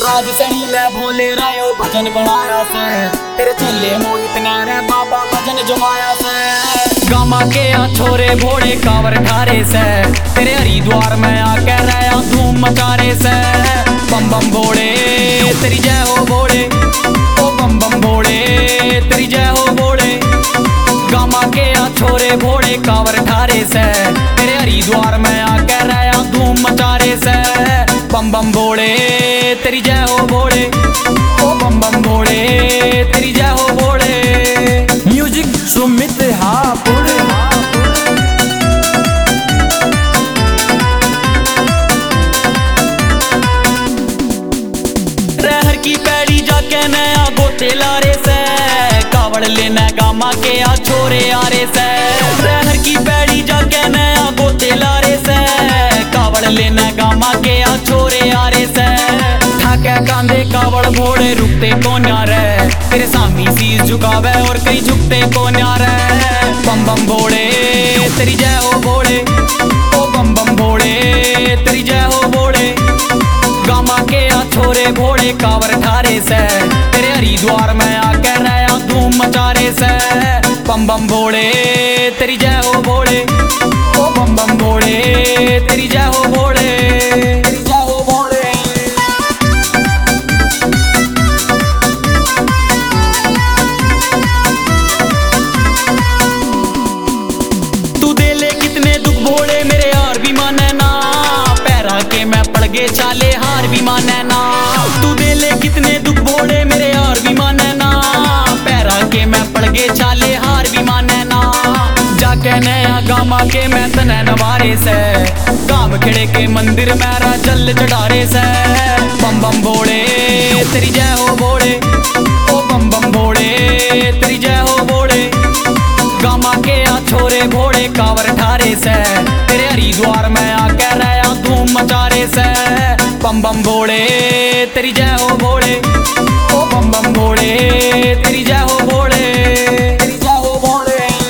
राज सही ले भोले रायो भजन बनाया से, तेरे चेले मोहित ने रे बाबा भजन जमाया से। गामा के आ छोरे भोड़े कावर ठारे से, तेरे हरिद्वार में आके रहा धूम मचारे से। बम बम भोड़े तेरी जय हो भोड़े, ओ बम बम भोड़े तेरी जय हो भोड़े। गामा के आ छोरे भोड़े कावर ठारे से, तेरे हरिद्वार में आके रहा धूम मचारे से। बम बम भोड़े तेरी जय हो भोड़े, ओ बम बम भोड़े तेरी जय हो भोड़े। म्यूजिक सुमित हापुड़। रहर की पैड़ी जाके नया गोते लारे से, कावड़ लेना गामा के आ छोरे आरे से। रहर की पैड़ी जाके नया गोते लारे से, कावड़ लेना गामा के आ छोरे आरे से। ठाके कांधे कावड़ भोड़े रुकते को न्यारे, तेरे सामी सीस झुकावे और कहीं झुकते को न्यारे। बम बम भोड़े तेरी जय हो भोड़े, ओ बम बम भोड़े तेरी जय हो भोड़े। गामा के आ छोरे भोड़े कावर ठारे से, तेरे हरिद्वार में आके रहा धूम मचारे से। बम बम भोड़े तेरी जय हो भोड़े, ओ बम बम भोड़े तेरी जय हो भोड़े, तेरी जय हो भोड़े। तू दे ले कितने दुख भोड़े मेरे यार भी माने ना, पैरा के मैं पड़ गए चाले हार भी माने ना। तू दे ले कितने दुख भोड़े मेरे यार भी माने ना, पैरा के मैं पड़ गए चाले हार भी माने ना। जाके नया गामा के मैं तने नवारे से, गाम खिड़े के मंदिर मेरा जल चढ़ारे से। बम बम भोड़े तेरी जय हो भोड़े, ओ बम बम भोड़े तेरी जय हो भोड़े। गामा के आ छोरे भोड़े कावर ठारे से, तेरे हरिद्वार में आके रहा धूम मचारे से। बम बम भोड़े तेरी जय हो भोड़े, ओ बम बम भोड़े तेरी जय हो भोड़े, तेरी जय हो भोड़े।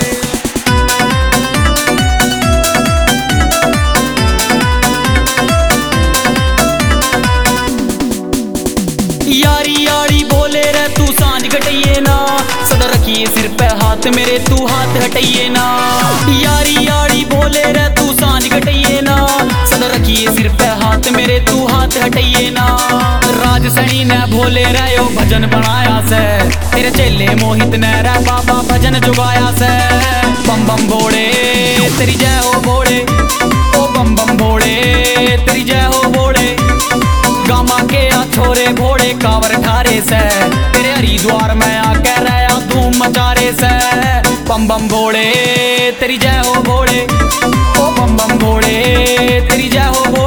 यारी यारी बोले रे तू सांझ घटिए ना, सदा रखिए सिर पे हाथ मेरे तू हाथ हटाइए ना। यारी यारी बोले रे तू सांझ घटिए ना, सदा रखिए सिर पे हाथ मेरे तू हाथ हटाइए ना। राज सनी ने भोले रहो भजन बनाया से, तेरे चेले मोहित ने रे बाबा भजन जुगाया से। बम बम भोड़े तेरी जय हो भोड़े, ओ बम बम भोड़े तेरी जय हो भोड़े। गामा के आ छोरे भोड़े कावर ठारे से, तेरे हरिद्वार में आके रहा धूम मचारे से। बम बम भोड़े तेरी जय हो भोड़े, ओ बम बम भोड़े तेरी जय हो भोड़े।